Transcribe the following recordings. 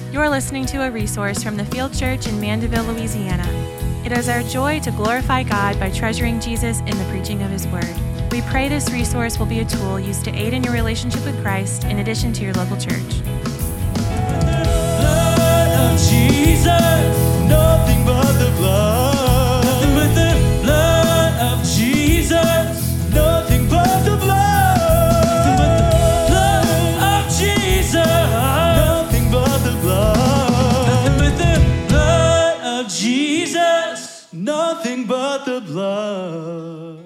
You're listening to a resource from the Field Church in Mandeville, Louisiana. It is our joy to glorify God by treasuring Jesus in the preaching of His Word. We pray this resource will be a tool used to aid in your relationship with Christ in addition to your local church. Blood of Jesus, nothing but the blood. Nothing but the blood of Jesus, nothing but the blood. Nothing but the blood of Jesus, nothing but the blood. Nothing but the blood of Jesus, nothing but the blood.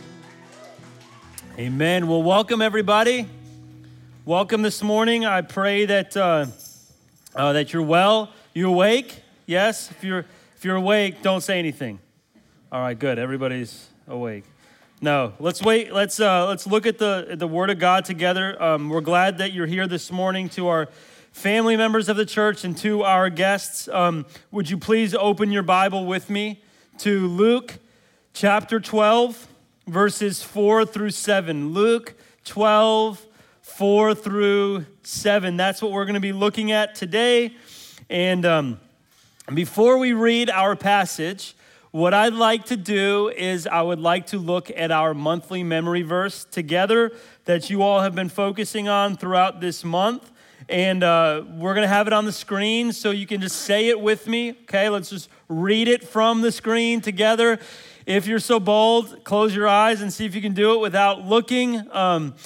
Amen. Well, welcome everybody. Welcome this morning. I pray that that you're well. You awake? Yes. If you're awake, don't say anything. All right. Good. Everybody's awake. No. Let's wait. Let's look at the Word of God together. We're glad that you're here this morning. To our family members of the church and to our guests, would you please open your Bible with me to Luke chapter 12. Verses 4 through 7. Luke 12, 4 through 7. That's what we're going to be looking at today. And before we read our passage, what I'd like to do is I would like to look at our monthly memory verse together that you all have been focusing on throughout this month. And we're going to have it on the screen so you can just say it with me. Okay, let's just read it from the screen together. If you're so bold, close your eyes and see if you can do it without looking. And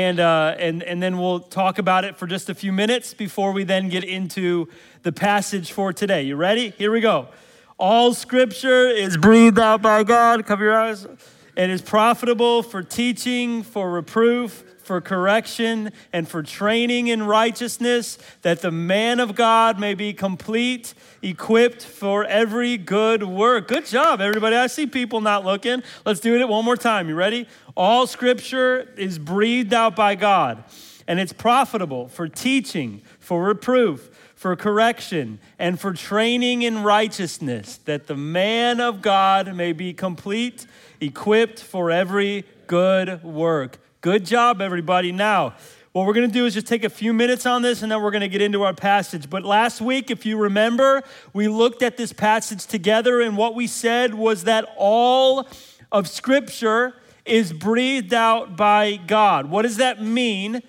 then we'll talk about it for just a few minutes before we then get into the passage for today. You ready? Here we go. All scripture is breathed out by God. Cover your eyes. And is profitable for teaching, for reproof, for correction, and for training in righteousness, that the man of God may be complete, equipped for every good work. Good job, everybody. I see people not looking. Let's do it one more time. You ready? All scripture is breathed out by God, and it's profitable for teaching, for reproof, for correction, and for training in righteousness, that the man of God may be complete, equipped for every good work. Good job, everybody. Now, what we're going to do is just take a few minutes on this, and then we're going to get into our passage. But last week, if you remember, we looked at this passage together, and what we said was that all of Scripture is breathed out by God. What does that mean,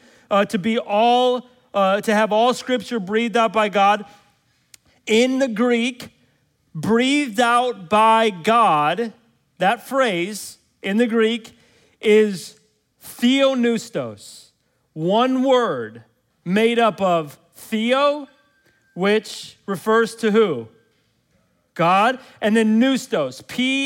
to have all Scripture breathed out by God? In the Greek, breathed out by God, that phrase in the Greek is theopneustos, one word made up of theo, which refers to who? God, and then pneustos,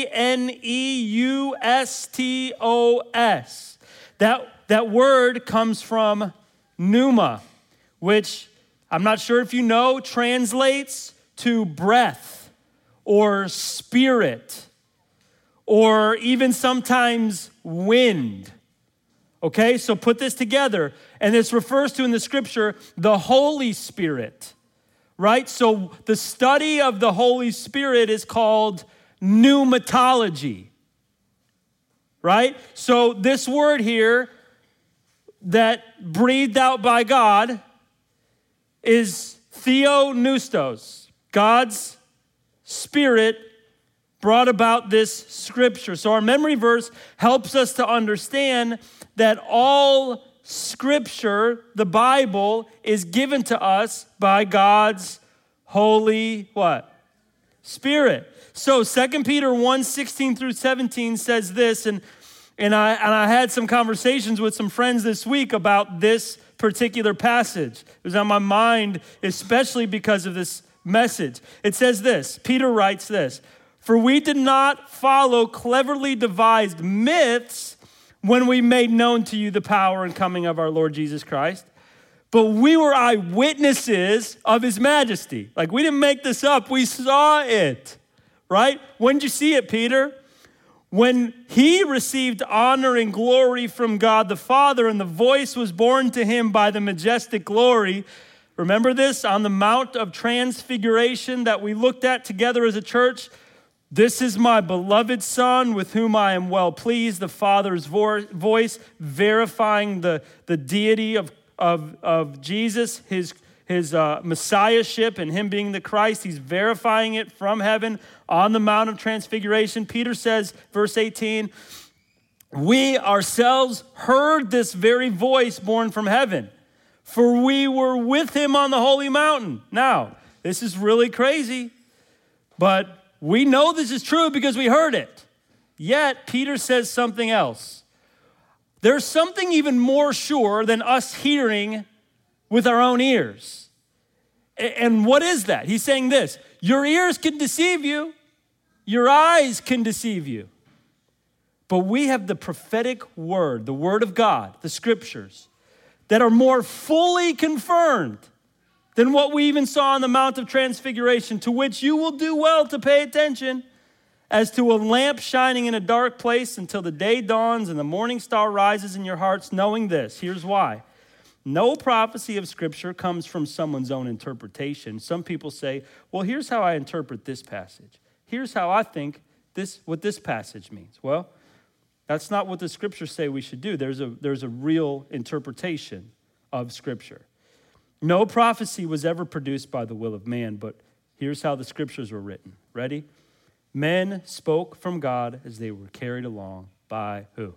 Pneustos. That word comes from pneuma, which I'm not sure if you know, translates to breath or spirit or even sometimes wind. Okay, so put this together, and this refers to in the scripture the Holy Spirit, right? So the study of the Holy Spirit is called pneumatology, right? So this word here that breathed out by God is theopneustos. God's Spirit brought about this scripture. So our memory verse helps us to understand that all scripture, the Bible, is given to us by God's Holy what? Spirit. So 2 Peter 1, 16 through 17 says this, and I had some conversations with some friends this week about this particular passage. It was on my mind, especially because of this message. It says this, Peter writes this, "For we did not follow cleverly devised myths when we made known to you the power and coming of our Lord Jesus Christ, but we were eyewitnesses of his majesty." Like, we didn't make this up, we saw it, right? When did you see it, Peter? When he received honor and glory from God the Father, and the voice was borne to him by the majestic glory. Remember this on the Mount of Transfiguration that we looked at together as a church? "This is my beloved Son, with whom I am well pleased," the Father's voice verifying the deity of Jesus, his messiahship and him being the Christ. He's verifying it from heaven on the Mount of Transfiguration. Peter says, verse 18, we ourselves heard this very voice born from heaven, for we were with him on the holy mountain. Now, this is really crazy, but we know this is true because we heard it. Yet, Peter says something else. There's something even more sure than us hearing with our own ears. And what is that? He's saying this: your ears can deceive you, your eyes can deceive you. But we have the prophetic word, the word of God, the scriptures, that are more fully confirmed than what we even saw on the Mount of Transfiguration, to which you will do well to pay attention, as to a lamp shining in a dark place until the day dawns and the morning star rises in your hearts, knowing this. Here's why. No prophecy of Scripture comes from someone's own interpretation. Some people say, well, here's how I interpret this passage. Here's how I think what this passage means. Well, that's not what the Scriptures say we should do. There's a real interpretation of Scripture. No prophecy was ever produced by the will of man, but here's how the Scriptures were written. Ready? Men spoke from God as they were carried along by who?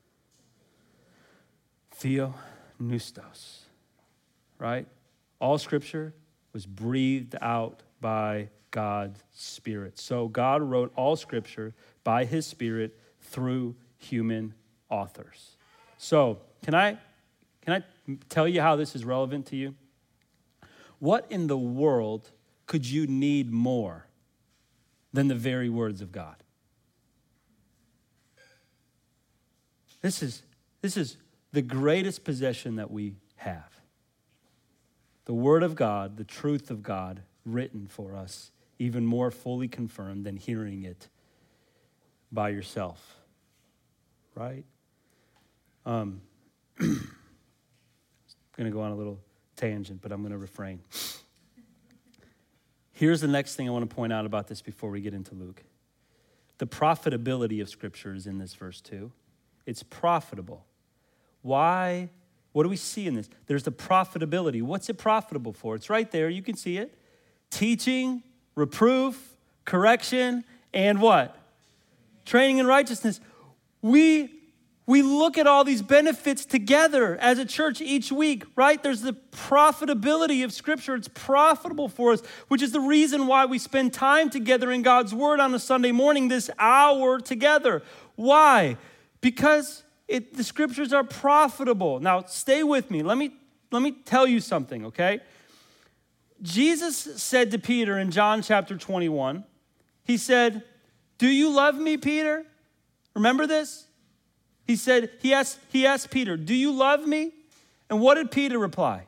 Theopneustos, right? All Scripture was breathed out by God's Spirit. So God wrote all Scripture by his Spirit through human authors. So can I tell you how this is relevant to you? What in the world could you need more than the very words of God? This is the greatest possession that we have. The word of God, the truth of God, written for us, even more fully confirmed than hearing it by yourself. Right? I'm going to go on a little tangent, but I'm going to refrain. Here's the next thing I want to point out about this before we get into Luke. The profitability of Scripture is in this verse too. It's profitable. Why? What do we see in this? There's the profitability. What's it profitable for? It's right there. You can see it. Teaching, reproof, correction, and what? Training in righteousness. We look at all these benefits together as a church each week, right? There's the profitability of Scripture. It's profitable for us, which is the reason why we spend time together in God's Word on a Sunday morning, this hour together. Why? Because the Scriptures are profitable. Now, stay with me. Let me tell you something, okay? Jesus said to Peter in John chapter 21, he said, "Do you love me, Peter?" Remember this? He said, he asked Peter, "Do you love me?" And what did Peter reply?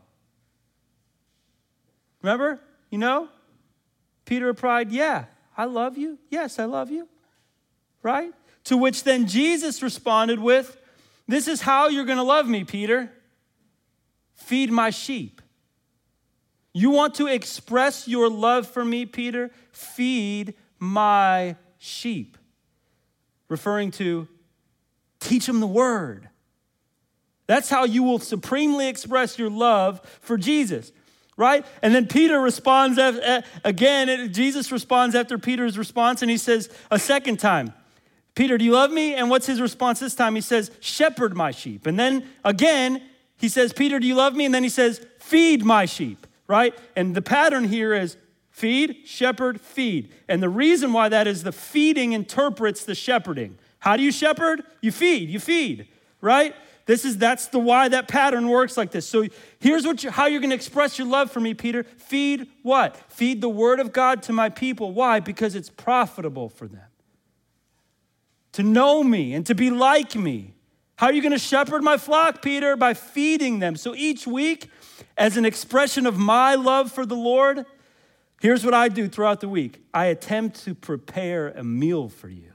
Remember? You know? Peter replied, "Yeah, I love you. Yes, I love you." Right? To which then Jesus responded with, "This is how you're going to love me, Peter. Feed my sheep." You want to express your love for me, Peter? Feed my sheep. Referring to teach them the word. That's how you will supremely express your love for Jesus, right? And then Peter responds again. Jesus responds after Peter's response, and he says a second time, "Peter, do you love me?" And what's his response this time? He says, "Shepherd my sheep." And then again, he says, "Peter, do you love me?" And then he says, "Feed my sheep," right? And the pattern here is feed, shepherd, feed. And the reason why that is the feeding interprets the shepherding. How do you shepherd? You feed, right? That's why that pattern works like this. So here's how you're going to express your love for me, Peter. Feed what? Feed the word of God to my people. Why? Because it's profitable for them to know me and to be like me. How are you going to shepherd my flock, Peter? By feeding them. So each week, as an expression of my love for the Lord, here's what I do throughout the week. I attempt to prepare a meal for you.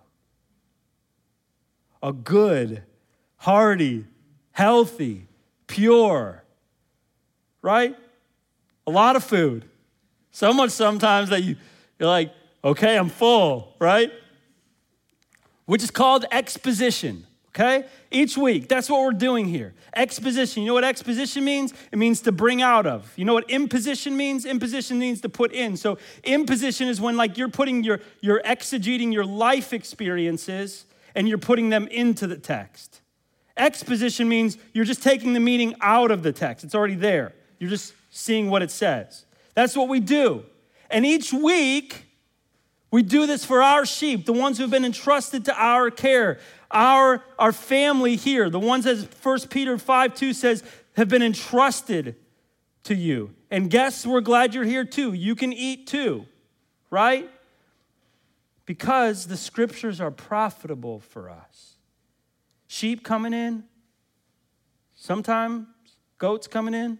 A good, hearty, healthy, pure, right? A lot of food. So much sometimes that you're like, okay, I'm full, right? Which is called exposition, Okay? Each week, that's what we're doing here. Exposition, you know what exposition means? It means to bring out of. You know what imposition means? Imposition means to put in. So imposition is when like you're putting you're exegeting your life experiences and you're putting them into the text. Exposition means you're just taking the meaning out of the text. It's already there. You're just seeing what it says. That's what we do. And each week, we do this for our sheep, the ones who have been entrusted to our care, our family here, the ones, as 1 Peter 5:2 says, have been entrusted to you. And guess, we're glad you're here too. You can eat too, right? Because the scriptures are profitable for us. Sheep coming in, sometimes goats coming in,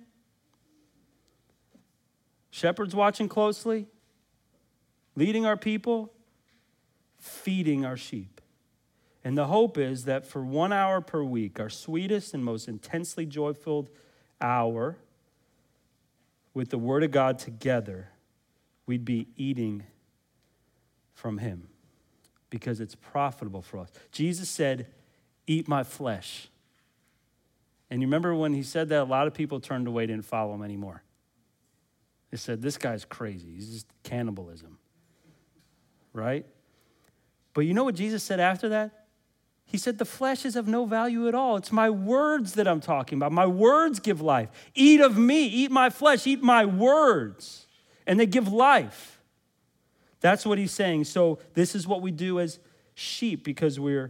shepherds watching closely, leading our people, feeding our sheep. And the hope is that for 1 hour per week, our sweetest and most intensely joy-filled hour with the Word of God together, we'd be eating from Him because it's profitable for us. Jesus said, "Eat my flesh." And you remember when He said that, a lot of people turned away, didn't follow Him anymore. They said, "This guy's crazy. He's just cannibalism." Right? But you know what Jesus said after that? He said, the flesh is of no value at all. It's my words that I'm talking about. My words give life. Eat of me, eat my flesh, eat my words. And they give life. That's what He's saying. So this is what we do as sheep because we're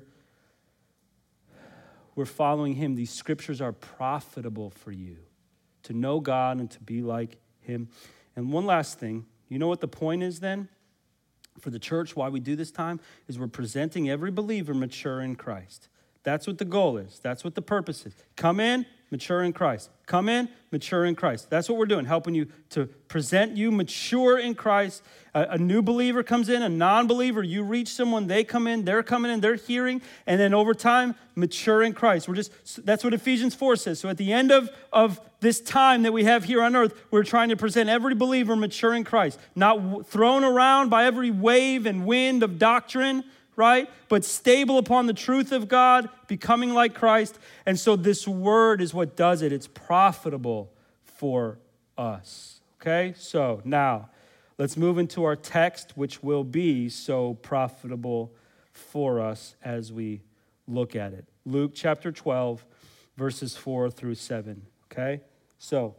following Him. These scriptures are profitable for you to know God and to be like Him. And one last thing, you know what the point is then? For the church, why we do this time is we're presenting every believer mature in Christ. That's what the goal is. That's what the purpose is. Come in, mature in Christ. Come in, mature in Christ. That's what we're doing, helping you to present you mature in Christ. A new believer comes in, a non-believer, you reach someone, they come in, they're coming in, they're hearing, and then over time, mature in Christ. That's what Ephesians 4 says. So at the end of this time that we have here on earth, we're trying to present every believer mature in Christ, not thrown around by every wave and wind of doctrine, right? But stable upon the truth of God, becoming like Christ. And so this word is what does it. It's profitable for us. Okay? So now, let's move into our text, which will be so profitable for us as we look at it. Luke chapter 12, verses 4 through 7. Okay? So,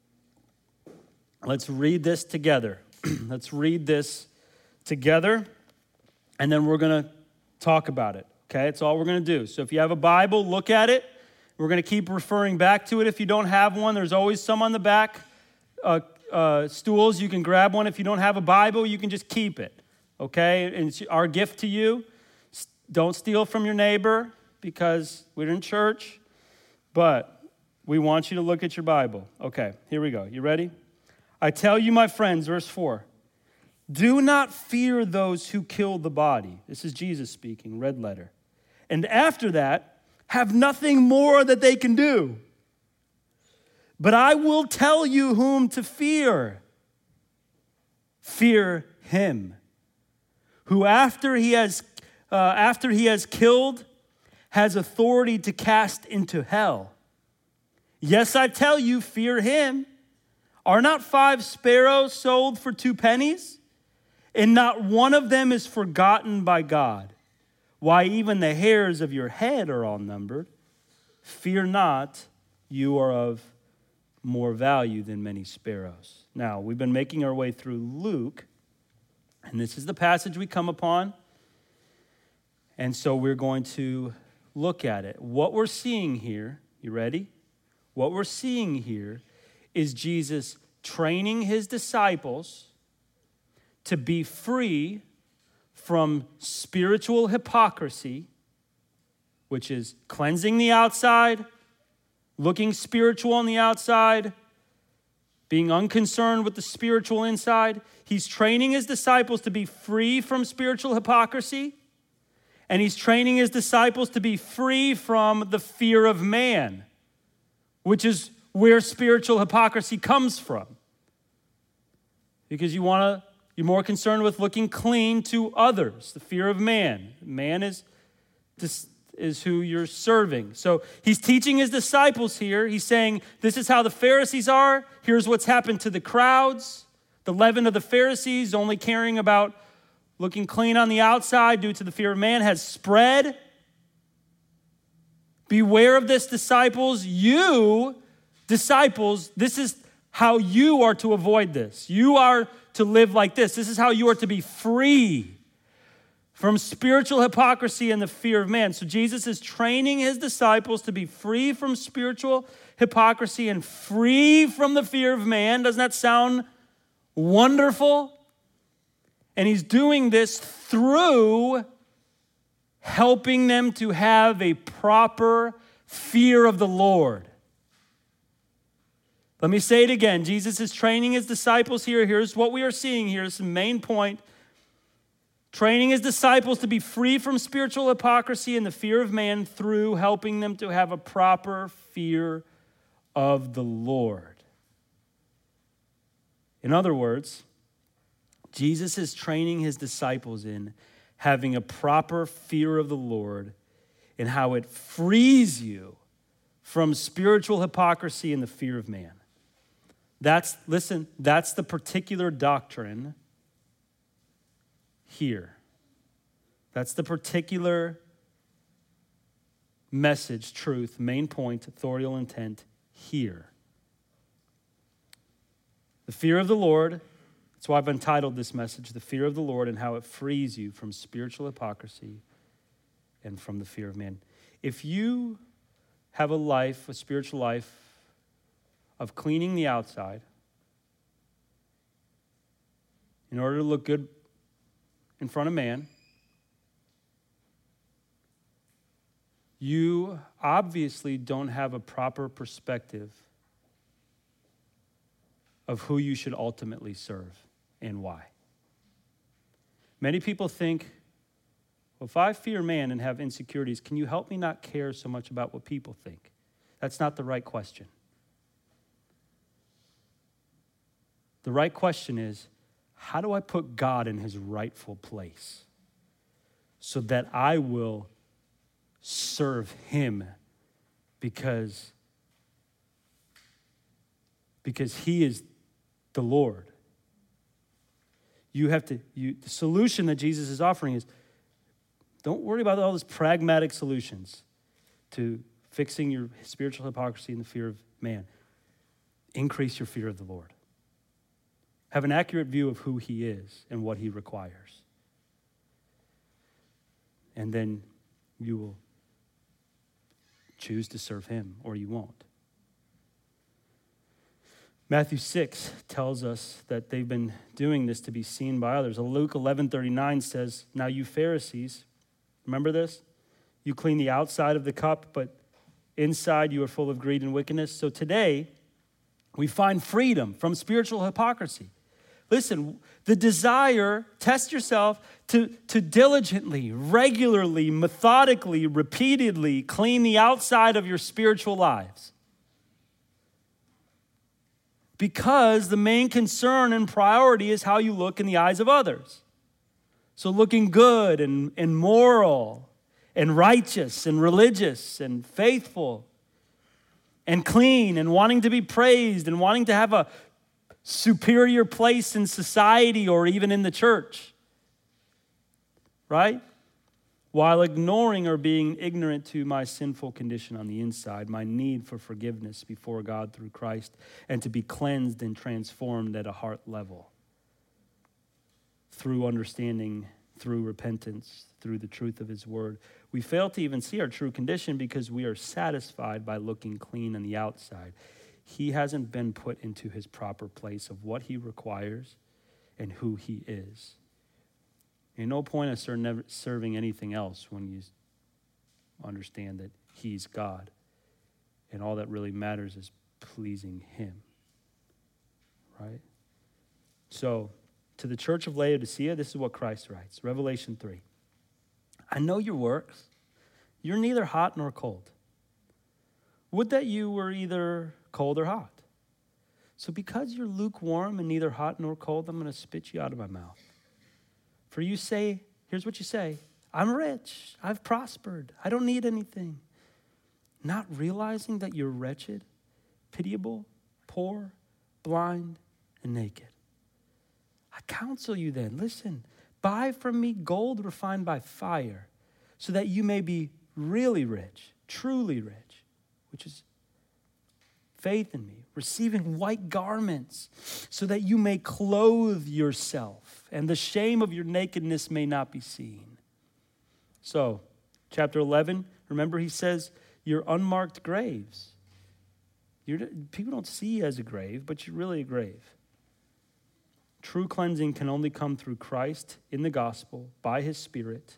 let's read this together. Let's read this together. And then we're going to talk about it, okay? That's all we're going to do. So if you have a Bible, look at it. We're going to keep referring back to it. If you don't have one, there's always some on the back stools. You can grab one. If you don't have a Bible, you can just keep it, okay? And it's our gift to you. Don't steal from your neighbor because we're in church, but we want you to look at your Bible. Okay, here we go. You ready? I tell you, my friends, verse 4, do not fear those who kill the body. This is Jesus speaking, red letter. And after that, have nothing more that they can do. But I will tell you whom to fear. Fear him, who after he has killed, has authority to cast into hell. Yes, I tell you, fear him. Are not 5 sparrows sold for 2 pennies? And not one of them is forgotten by God. Why, even the hairs of your head are all numbered. Fear not, you are of more value than many sparrows. Now, we've been making our way through Luke, and this is the passage we come upon. And so we're going to look at it. What we're seeing here, you ready? What we're seeing here is Jesus training his disciples to be free from spiritual hypocrisy, which is cleansing the outside, looking spiritual on the outside, being unconcerned with the spiritual inside. He's training his disciples to be free from spiritual hypocrisy, and he's training his disciples to be free from the fear of man, which is where spiritual hypocrisy comes from. Because you're more concerned with looking clean to others, the fear of man. Man is is who you're serving. So he's teaching his disciples here. He's saying, this is how the Pharisees are. Here's what's happened to the crowds. The leaven of the Pharisees, only caring about looking clean on the outside due to the fear of man, has spread. Beware of this, disciples. You, disciples, this is how you are to avoid this. You are to live like this. This is how you are to be free from spiritual hypocrisy and the fear of man. So Jesus is training his disciples to be free from spiritual hypocrisy and free from the fear of man. Doesn't that sound wonderful? And he's doing this through helping them to have a proper fear of the Lord. Let me say it again. Jesus is training his disciples here. Here's what we are seeing here. It's the main point. Training his disciples to be free from spiritual hypocrisy and the fear of man through helping them to have a proper fear of the Lord. In other words, Jesus is training his disciples in having a proper fear of the Lord and how it frees you from spiritual hypocrisy and the fear of man. That's the particular doctrine here. That's the particular message, truth, main point, authorial intent here. The fear of the Lord, that's why I've entitled this message, The Fear of the Lord, and how it frees you from spiritual hypocrisy and from the fear of man. If you have a spiritual life of cleaning the outside in order to look good in front of man, you obviously don't have a proper perspective of who you should ultimately serve and why. Many people think, well, if I fear man and have insecurities, can you help me not care so much about what people think? That's not the right question. The right question is, how do I put God in his rightful place so that I will serve him because he is the Lord? The solution that Jesus is offering is, don't worry about all those pragmatic solutions to fixing your spiritual hypocrisy and the fear of man. Increase your fear of the Lord. Have an accurate view of who he is and what he requires. And then you will choose to serve him, or you won't. Matthew 6 tells us that they've been doing this to be seen by others. Luke 11:39 says, now you Pharisees, remember this? You clean the outside of the cup, but inside you are full of greed and wickedness. So today, we find freedom from spiritual hypocrisy. Listen, the desire, test yourself, to diligently, regularly, methodically, repeatedly clean the outside of your spiritual lives. Because the main concern and priority is how you look in the eyes of others. So looking good and moral and righteous and religious and faithful and clean and wanting to be praised and wanting to have a superior place in society or even in the church, right? While ignoring or being ignorant to my sinful condition on the inside, my need for forgiveness before God through Christ, and to be cleansed and transformed at a heart level through understanding, through repentance, through the truth of his word. We fail to even see our true condition because we are satisfied by looking clean on the outside. He hasn't been put into his proper place of what he requires and who he is. Ain't no point of serving anything else when you understand that he's God. And all that really matters is pleasing him. Right? So, to the church of Laodicea, this is what Christ writes. Revelation 3. I know your works. You're neither hot nor cold. Would that you were either cold or hot. So because you're lukewarm and neither hot nor cold, I'm going to spit you out of my mouth. For you say, here's what you say, I'm rich. I've prospered. I don't need anything. Not realizing that you're wretched, pitiable, poor, blind, and naked. I counsel you then, listen, buy from me gold refined by fire, so that you may be really rich, truly rich, which is faith in me, receiving white garments, so that you may clothe yourself, and the shame of your nakedness may not be seen. So, chapter 11, remember he says, you're unmarked graves. People don't see you as a grave, but you're really a grave. True cleansing can only come through Christ in the gospel, by his Spirit,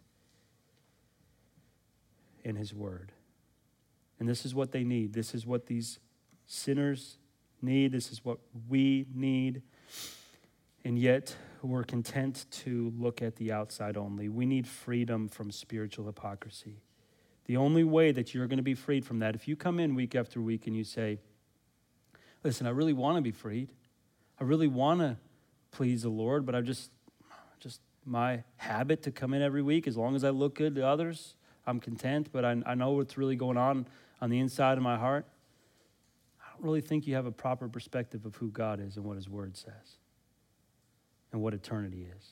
in his word. And this is what they need. This is what these sinners need. This is what we need. And yet, we're content to look at the outside only. We need freedom from spiritual hypocrisy. The only way that you're going to be freed from that, if you come in week after week and you say, listen, I really want to be freed. I really want to please the Lord, but I just my habit to come in every week, as long as I look good to others, I'm content, but I know what's really going on the inside of my heart. I don't really think you have a proper perspective of who God is and what his word says and what eternity is.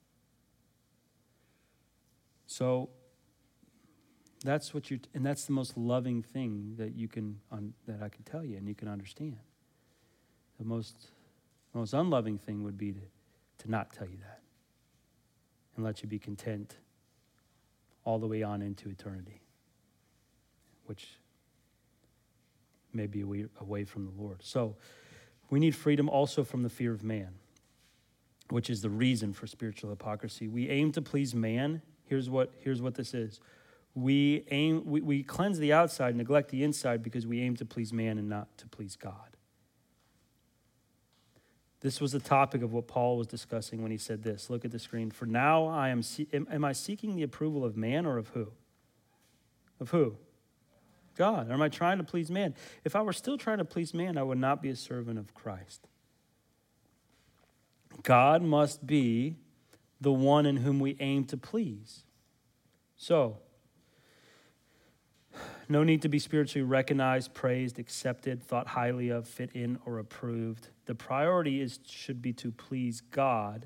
So that's what and that's the most loving thing that that I can tell you and you can understand. The most unloving thing would be to not tell you that and let you be content all the way on into eternity, which may be away from the Lord. So we need freedom also from the fear of man, which is the reason for spiritual hypocrisy. We aim to please man. Here's what this is. We cleanse the outside, neglect the inside because we aim to please man and not to please God. This was the topic of what Paul was discussing when he said this. Look at the screen. For now am I seeking the approval of man or of who? Of who? God. Or am I trying to please man? If I were still trying to please man, I would not be a servant of Christ. God must be the one in whom we aim to please. So, no need to be spiritually recognized, praised, accepted, thought highly of, fit in, or approved. The priority should be to please God.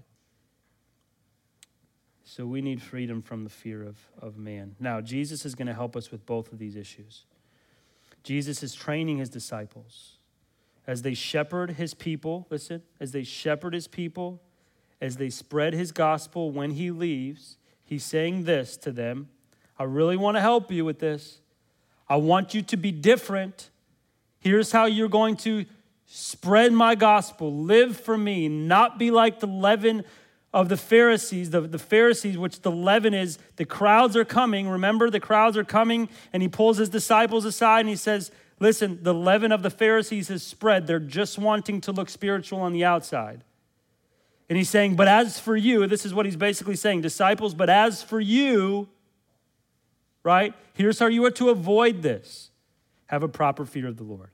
So we need freedom from the fear of man. Now, Jesus is going to help us with both of these issues. Jesus is training his disciples as they shepherd his people. Listen, as they shepherd his people, as they spread his gospel when he leaves, he's saying this to them. I really want to help you with this. I want you to be different. Here's how you're going to spread my gospel. Live for me. Not be like the leaven of the Pharisees. The Pharisees, which the leaven is, the crowds are coming. Remember, the crowds are coming, and he pulls his disciples aside and he says, listen, the leaven of the Pharisees has spread. They're just wanting to look spiritual on the outside. And he's saying, but as for you, this is what he's basically saying, disciples, but as for you, right? Here's how you are to avoid this. Have a proper fear of the Lord.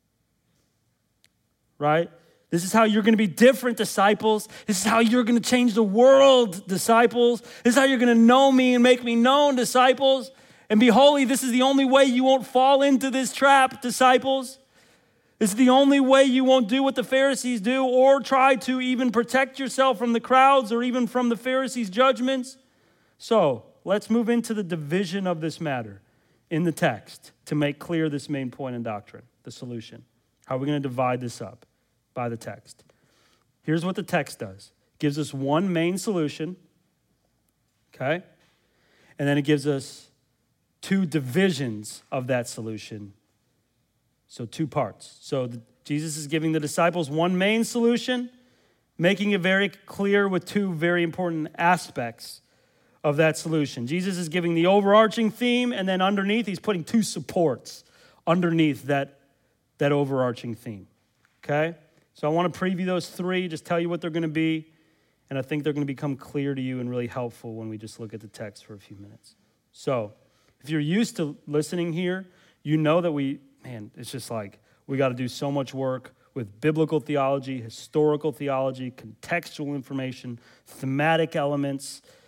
Right? This is how you're going to be different, disciples. This is how you're going to change the world, disciples. This is how you're going to know me and make me known, disciples. And be holy. This is the only way you won't fall into this trap, disciples. This is the only way you won't do what the Pharisees do or try to even protect yourself from the crowds or even from the Pharisees' judgments. So, let's move into the division of this matter in the text to make clear this main point in doctrine, the solution. How are we going to divide this up by the text? Here's what the text does. It gives us one main solution, okay? And then it gives us two divisions of that solution. So 2 parts. So Jesus is giving the disciples one main solution, making it very clear with 2 very important aspects of that solution. Jesus is giving the overarching theme, and then underneath, he's putting 2 supports underneath that overarching theme, okay? So I want to preview those 3, just tell you what they're going to be, and I think they're going to become clear to you and really helpful when we just look at the text for a few minutes. So if you're used to listening here, you know that it's just like we got to do so much work with biblical theology, historical theology, contextual information, thematic elements,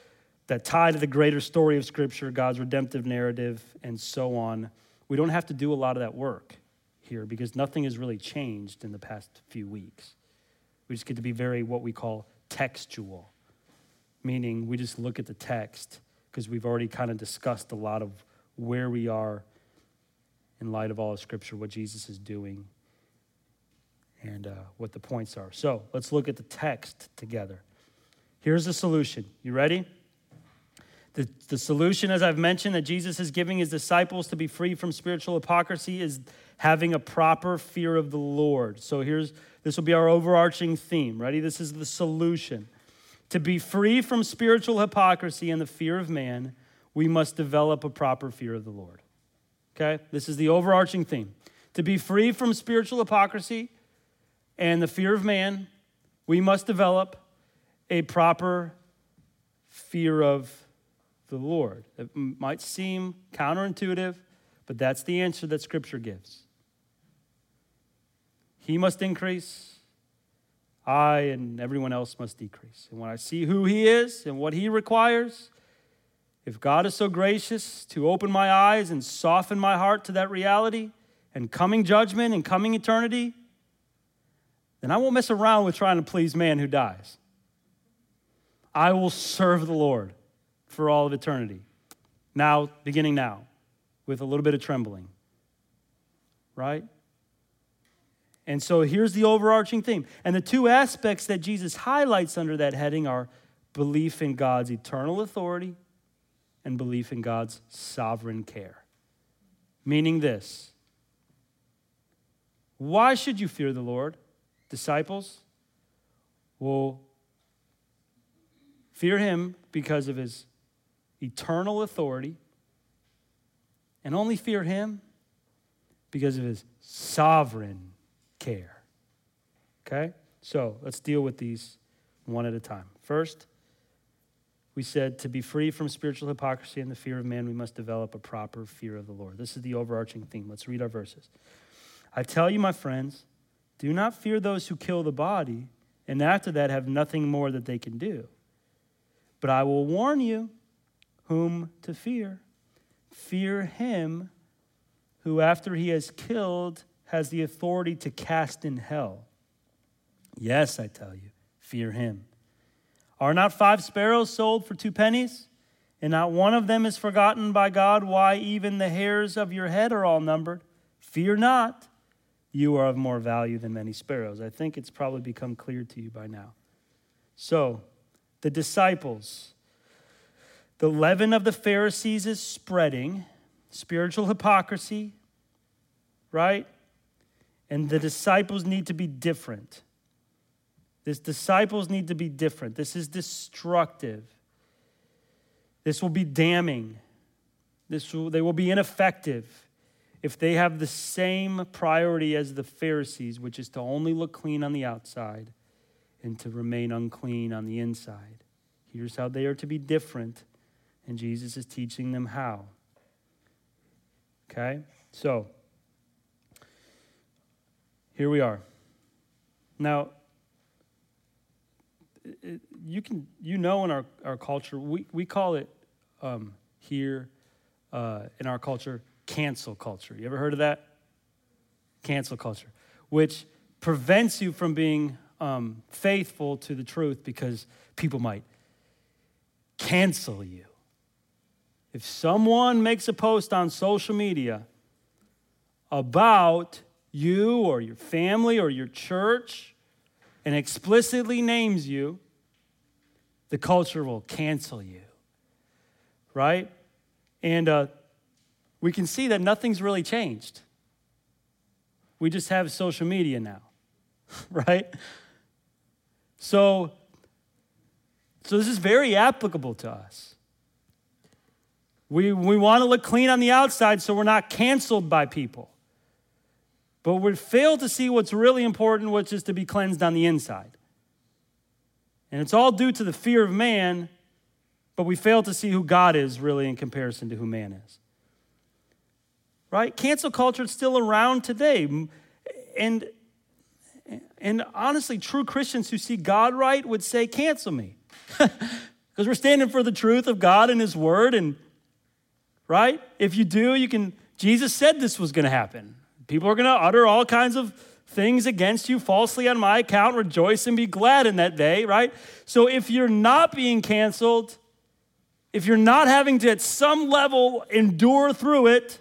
that tie to the greater story of Scripture, God's redemptive narrative, and so on. We don't have to do a lot of that work here because nothing has really changed in the past few weeks. We just get to be very what we call textual, meaning we just look at the text because we've already kind of discussed a lot of where we are in light of all of Scripture, what Jesus is doing, and what the points are. So let's look at the text together. Here's the solution. You ready? The solution, as I've mentioned, that Jesus is giving his disciples to be free from spiritual hypocrisy is having a proper fear of the Lord. So this will be our overarching theme. Ready? This is the solution. To be free from spiritual hypocrisy and the fear of man, we must develop a proper fear of the Lord. Okay? This is the overarching theme. To be free from spiritual hypocrisy and the fear of man, we must develop a proper fear of the Lord. It might seem counterintuitive, but that's the answer that Scripture gives. He must increase, I and everyone else must decrease. And when I see who he is and what he requires, if God is so gracious to open my eyes and soften my heart to that reality and coming judgment and coming eternity, then I won't mess around with trying to please man who dies. I will serve the Lord for all of eternity. Now, beginning now, with a little bit of trembling. Right? And so here's the overarching theme. And the two aspects that Jesus highlights under that heading are belief in God's eternal authority and belief in God's sovereign care. Meaning this: why should you fear the Lord, disciples? Well, fear him because of his eternal authority, and only fear him because of his sovereign care. Okay? So let's deal with these one at a time. First, we said to be free from spiritual hypocrisy and the fear of man, we must develop a proper fear of the Lord. This is the overarching theme. Let's read our verses. I tell you, my friends, do not fear those who kill the body, and after that have nothing more that they can do. But I will warn you whom to fear. Fear him who, after he has killed, has the authority to cast in hell. Yes, I tell you, fear him. Are not 5 sparrows sold for 2 pennies? And not one of them is forgotten by God? Why, even the hairs of your head are all numbered. Fear not, you are of more value than many sparrows. I think it's probably become clear to you by now. So, the disciples, the leaven of the Pharisees is spreading, spiritual hypocrisy, right? And the disciples need to be different. Disciples need to be different. This is destructive. This will be damning. They will be ineffective if they have the same priority as the Pharisees, which is to only look clean on the outside and to remain unclean on the inside. Here's how they are to be different, and Jesus is teaching them how. Okay? So, here we are. Now, in our culture, we call it here in our culture, cancel culture. You ever heard of that? Cancel culture, which prevents you from being faithful to the truth because people might cancel you. If someone makes a post on social media about you or your family or your church and explicitly names you, the culture will cancel you, right? And we can see that nothing's really changed. We just have social media now, right? So this is very applicable to us. We want to look clean on the outside so we're not canceled by people. But we fail to see what's really important, which is to be cleansed on the inside. And it's all due to the fear of man, but we fail to see who God is really in comparison to who man is. Right? Cancel culture is still around today. And honestly, true Christians who see God right would say, cancel me. Because we're standing for the truth of God and his word, and right? If you do, Jesus said this was going to happen. People are going to utter all kinds of things against you falsely on my account. Rejoice and be glad in that day, right? So if you're not being canceled, if you're not having to at some level endure through it,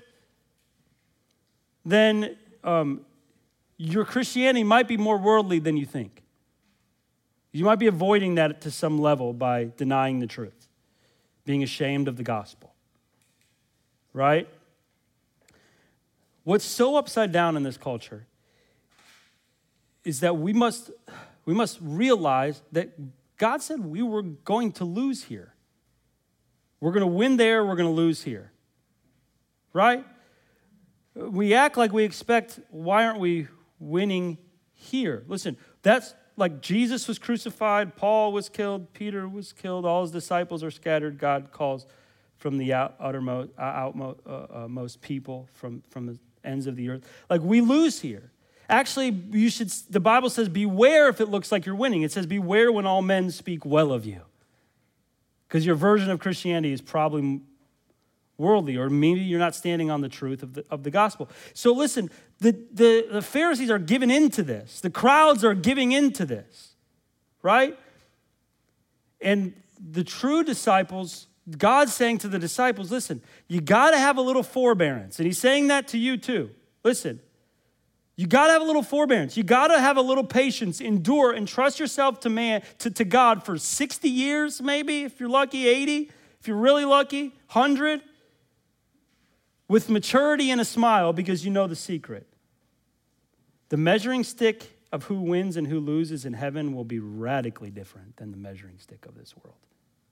then your Christianity might be more worldly than you think. You might be avoiding that to some level by denying the truth, being ashamed of the gospel, right? What's so upside down in this culture is that we must realize that God said we were going to lose here. We're going to win there, we're going to lose here, right? We act like we expect, why aren't we winning here? Listen, that's like Jesus was crucified, Paul was killed, Peter was killed, all his disciples are scattered. God calls from the outmost people from the ends of the earth. Like we lose here. Actually, the Bible says, beware if it looks like you're winning. It says, beware when all men speak well of you. Because your version of Christianity is probably worldly, or maybe you're not standing on the truth of the gospel. So listen, the Pharisees are giving into this. The crowds are giving into this, right? And the true disciples, God's saying to the disciples, listen, you got to have a little forbearance. And he's saying that to you too. Listen, you got to have a little forbearance. You got to have a little patience, endure, and trust yourself to God for 60 years maybe, if you're lucky, 80, if you're really lucky, 100, with maturity and a smile because you know the secret. The measuring stick of who wins and who loses in heaven will be radically different than the measuring stick of this world.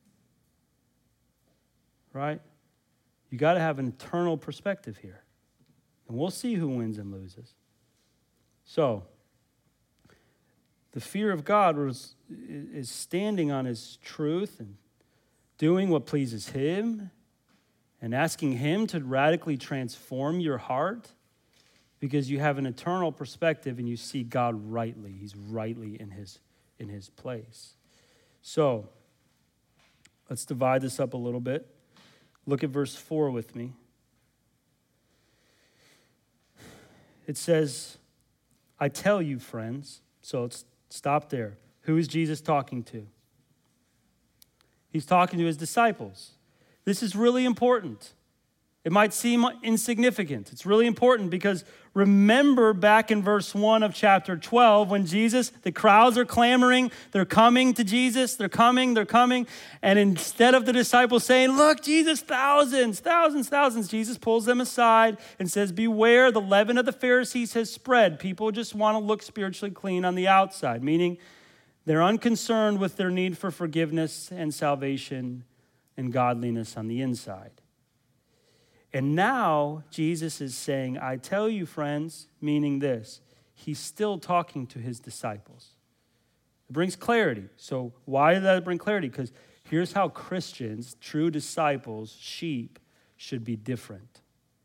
Right? You got to have an eternal perspective here. And we'll see who wins and loses. So, the fear of God is standing on his truth and doing what pleases him and asking him to radically transform your heart because you have an eternal perspective and you see God rightly. He's rightly in his place. So, let's divide this up a little bit. Look at verse 4 with me. It says, I tell you, friends. So let's stop there. Who is Jesus talking to? He's talking to his disciples. This is really important. It might seem insignificant. It's really important because remember back in verse 1 of chapter 12 when the crowds are clamoring, they're coming to Jesus, they're coming. And instead of the disciples saying, look, Jesus, thousands, Jesus pulls them aside and says, beware, the leaven of the Pharisees has spread. People just want to look spiritually clean on the outside, meaning they're unconcerned with their need for forgiveness and salvation and godliness on the inside. And now Jesus is saying, I tell you, friends, meaning this. He's still talking to his disciples. It brings clarity. So why did that bring clarity? Because here's how Christians, true disciples, sheep, should be different.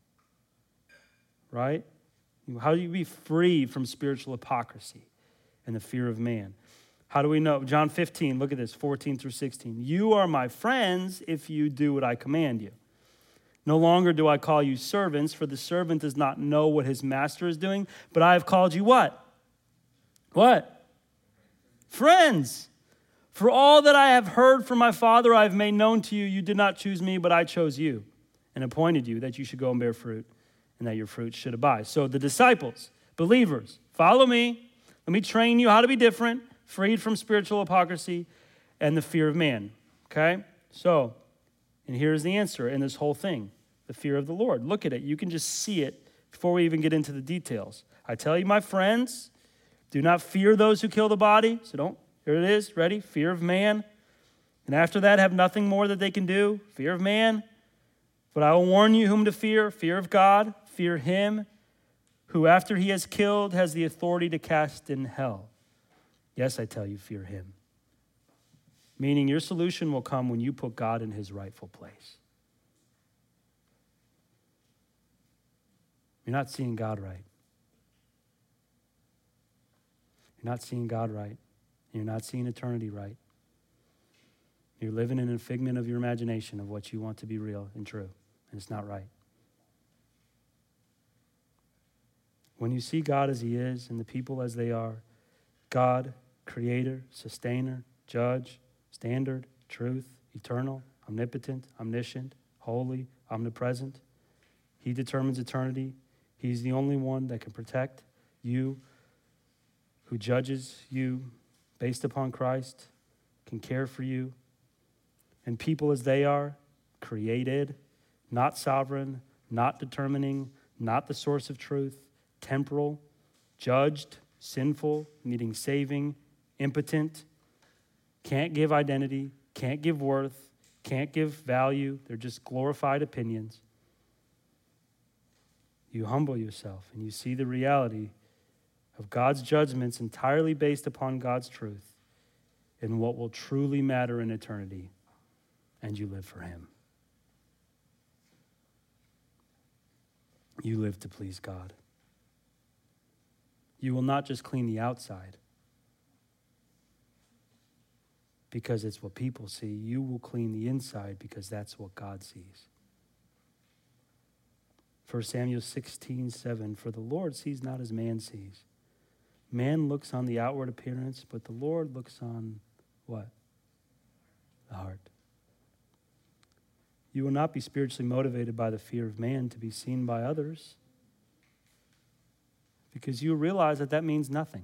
Right? How do you be free from spiritual hypocrisy and the fear of man? How do we know? John 15, look at this, 14 through 16. You are my friends if you do what I command you. No longer do I call you servants, for the servant does not know what his master is doing, but I have called you what? What? Friends. For all that I have heard from my Father I have made known to you. You did not choose me, but I chose you and appointed you that you should go and bear fruit and that your fruit should abide. So the disciples, believers, follow me. Let me train you how to be different, freed from spiritual hypocrisy and the fear of man. Okay? So, and here's the answer in this whole thing. The fear of the Lord. Look at it. You can just see it before we even get into the details. I tell you, my friends, do not fear those who kill the body. So don't, here it is, ready? Fear of man. And after that, have nothing more that they can do. Fear of man. But I will warn you whom to fear. Fear of God. Fear him who after he has killed has the authority to cast in hell. Yes, I tell you, fear him. Meaning your solution will come when you put God in his rightful place. You're not seeing God right. You're not seeing God right. You're not seeing eternity right. You're living in a figment of your imagination of what you want to be real and true, and it's not right. When you see God as he is and the people as they are, God, creator, sustainer, judge, standard, truth, eternal, omnipotent, omniscient, holy, omnipresent. He determines eternity. He's the only one that can protect you, who judges you based upon Christ, can care for you. And people as they are, created, not sovereign, not determining, not the source of truth, temporal, judged, sinful, needing saving, impotent, can't give identity, can't give worth, can't give value. They're just glorified opinions. You humble yourself and you see the reality of God's judgments entirely based upon God's truth and what will truly matter in eternity, and you live for him. You live to please God. You will not just clean the outside because it's what people see. You will clean the inside because that's what God sees. 1 Samuel 16:7, for the Lord sees not as man sees. Man looks on the outward appearance, but the Lord looks on what? The heart. You will not be spiritually motivated by the fear of man to be seen by others, because you realize that means nothing.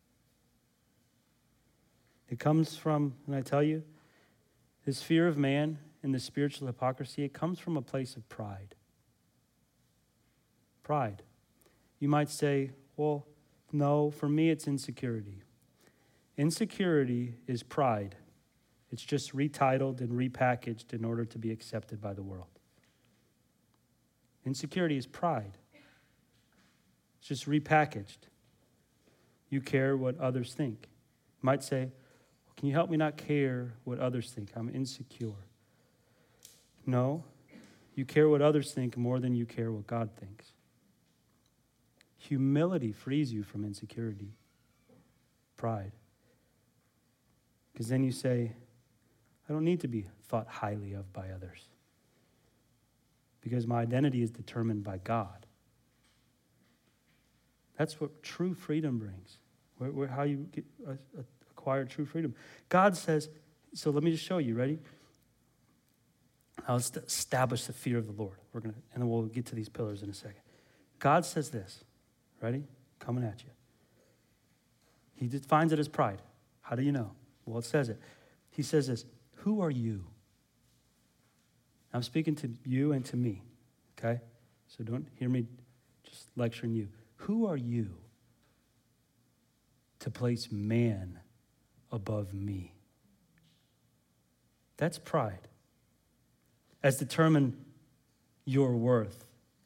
It comes from, and I tell you, this fear of man and the spiritual hypocrisy, it comes from a place of pride. Pride. You might say, well, no, for me it's insecurity. Insecurity is pride. It's just retitled and repackaged in order to be accepted by the world. Insecurity is pride. It's just repackaged. You care what others think. You might say, can you help me not care what others think? I'm insecure. No, you care what others think more than you care what God thinks. Humility frees you from insecurity, pride. Because then you say, I don't need to be thought highly of by others, because my identity is determined by God. That's what true freedom brings, how you acquire true freedom. God says, so let me just show you, ready? Now let's establish the fear of the Lord. And then we'll get to these pillars in a second. God says this, ready? Coming at you. He defines it as pride. How do you know? Well, it says it. He says this, who are you? I'm speaking to you and to me, okay? So don't hear me just lecturing you. Who are you to place man above me? That's pride. As determine your worth,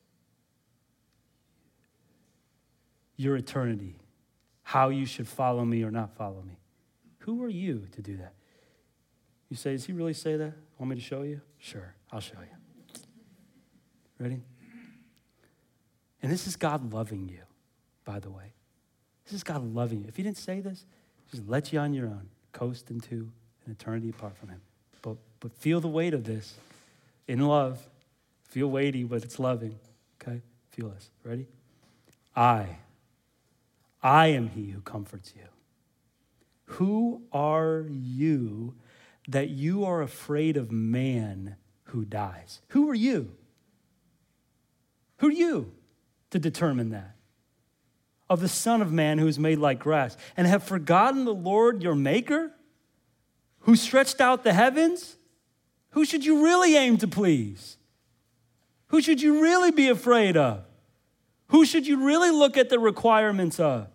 your eternity, how you should follow me or not follow me. Who are you to do that? You say, does he really say that? Want me to show you? Sure, I'll show you. Ready? And this is God loving you, by the way. This is God loving you. If he didn't say this, just let you on your own, coast into an eternity apart from him. But feel the weight of this in love. Feel weighty, but it's loving. Okay? Feel this. Ready? I am he who comforts you. Who are you that you are afraid of man who dies? Who are you? Who are you to determine that? Of the Son of Man who is made like grass, and have forgotten the Lord your Maker, who stretched out the heavens? Who should you really aim to please? Who should you really be afraid of? Who should you really look at the requirements of?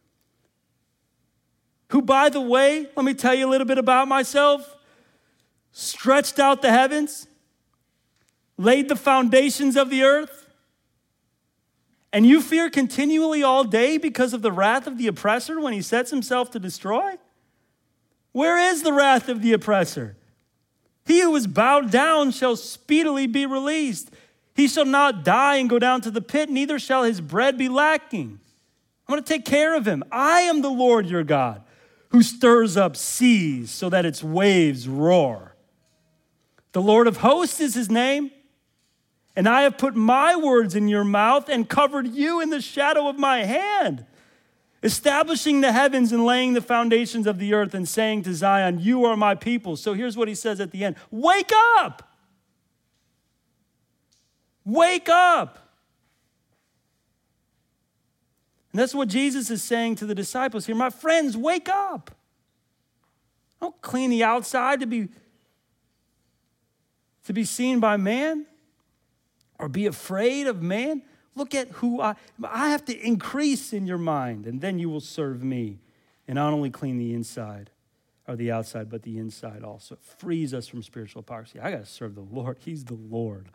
Who, by the way, let me tell you a little bit about myself, stretched out the heavens, laid the foundations of the earth, and you fear continually all day because of the wrath of the oppressor when he sets himself to destroy? Where is the wrath of the oppressor? He who is bowed down shall speedily be released. He shall not die and go down to the pit, neither shall his bread be lacking. I'm going to take care of him. I am the Lord your God, who stirs up seas so that its waves roar. The Lord of hosts is his name. And I have put my words in your mouth and covered you in the shadow of my hand, establishing the heavens and laying the foundations of the earth and saying to Zion, you are my people. So here's what he says at the end. Wake up. Wake up. And that's what Jesus is saying to the disciples here. My friends, wake up. Don't clean the outside to be seen by man or be afraid of man. Look at who I have to increase in your mind, and then you will serve me. And not only clean the inside or the outside, but the inside also. It frees us from spiritual hypocrisy. I got to serve the Lord. He's the Lord.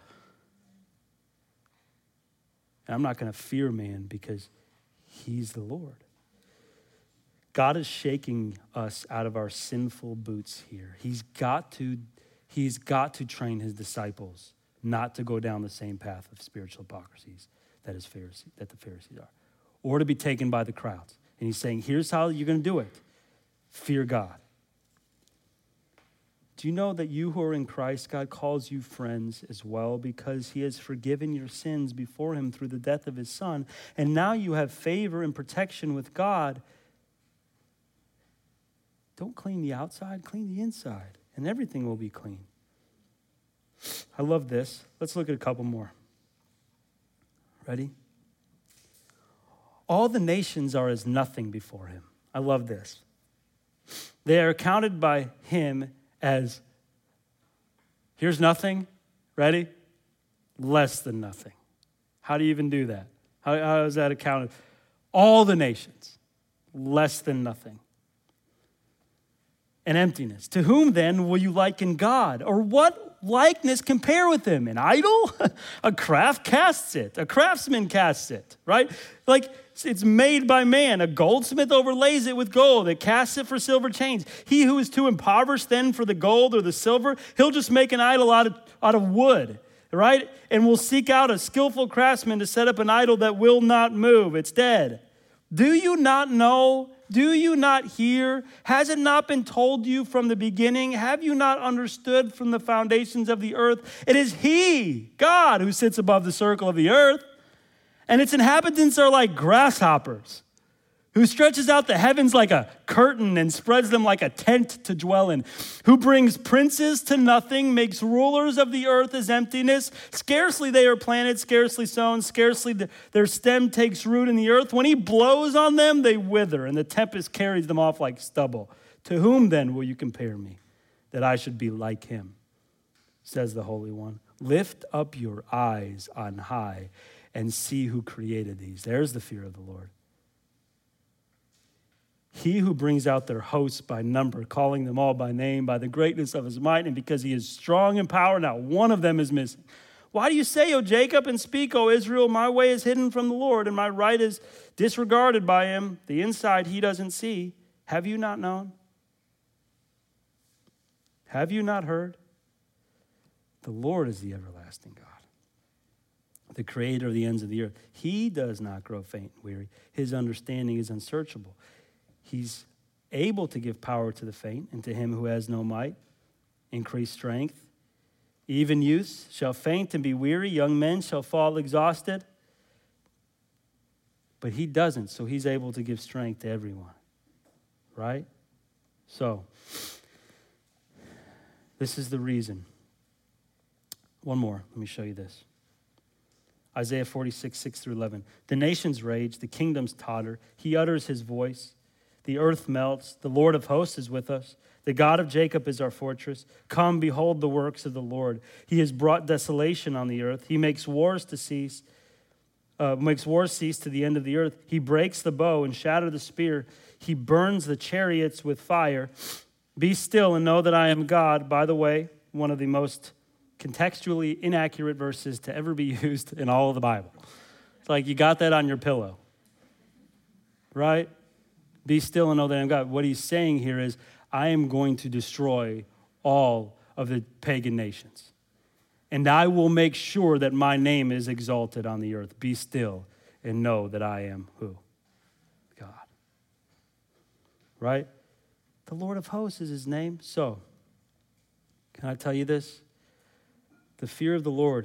And I'm not going to fear man because he's the Lord. God is shaking us out of our sinful boots here. He's got to train his disciples not to go down the same path of spiritual hypocrisies that the Pharisees are, or to be taken by the crowds. And he's saying, here's how you're going to do it. Fear God. Do you know that you who are in Christ, God calls you friends as well because he has forgiven your sins before him through the death of his son, and now you have favor and protection with God. Don't clean the outside, clean the inside, and everything will be clean. I love this. Let's look at a couple more. Ready? All the nations are as nothing before him. I love this. They are counted by him as, here's nothing. Ready? Less than nothing. How do you even do that? How is that accounted? All the nations, less than nothing. And emptiness. To whom then will you liken God? Or what likeness compare with him? An idol? A craft casts it. A craftsman casts it, right? Like it's made by man. A goldsmith overlays it with gold. It casts it for silver chains. He who is too impoverished then for the gold or the silver, he'll just make an idol out of wood, right? And will seek out a skillful craftsman to set up an idol that will not move. It's dead. Do you not know? Do you not hear? Has it not been told you from the beginning? Have you not understood from the foundations of the earth? It is he, God, who sits above the circle of the earth, and its inhabitants are like grasshoppers, who stretches out the heavens like a curtain and spreads them like a tent to dwell in, who brings princes to nothing, makes rulers of the earth as emptiness. Scarcely they are planted, scarcely sown, scarcely their stem takes root in the earth. When he blows on them, they wither, and the tempest carries them off like stubble. To whom then will you compare me, that I should be like him? Says the Holy One. Lift up your eyes on high and see who created these. There's the fear of the Lord. He who brings out their hosts by number, calling them all by name, by the greatness of his might, and because he is strong in power, not one of them is missing. Why do you say, O Jacob, and speak, O Israel, my way is hidden from the Lord, and my right is disregarded by him. The inside he doesn't see. Have you not known? Have you not heard? The Lord is the everlasting God, the creator of the ends of the earth. He does not grow faint and weary. His understanding is unsearchable. He's able to give power to the faint, and to him who has no might, increase strength. Even youths shall faint and be weary. Young men shall fall exhausted. But he doesn't, so he's able to give strength to everyone. Right? So, this is the reason. One more. Let me show you this. Isaiah 46, 6 through 11. The nations rage, the kingdoms totter. He utters his voice. The earth melts. The Lord of hosts is with us. The God of Jacob is our fortress. Come, behold the works of the Lord. He has brought desolation on the earth. He makes wars cease to the end of the earth. He breaks the bow and shatters the spear. He burns the chariots with fire. Be still and know that I am God. By the way, one of the most contextually inaccurate verses to ever be used in all of the Bible. It's like you got that on your pillow, right? Be still and know that I am God. What he's saying here is, I am going to destroy all of the pagan nations. And I will make sure that my name is exalted on the earth. Be still and know that I am who? God. Right? The Lord of hosts is his name. So, can I tell you this? The fear of the Lord.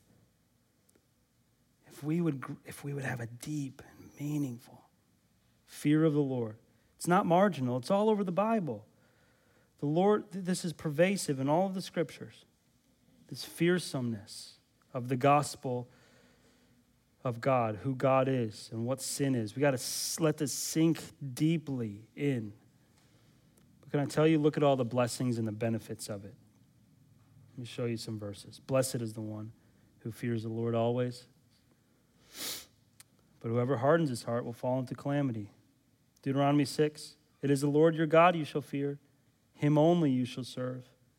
If we would have a deep and meaningful fear of the Lord. It's not marginal. It's all over the Bible. The Lord, this is pervasive in all of the scriptures. This fearsomeness of the gospel of God, who God is and what sin is. We got to let this sink deeply in. But can I tell you, look at all the blessings and the benefits of it. Let me show you some verses. Blessed is the one who fears the Lord always. But whoever hardens his heart will fall into calamity. Deuteronomy 6, it is the Lord your God you shall fear. Him only you shall serve.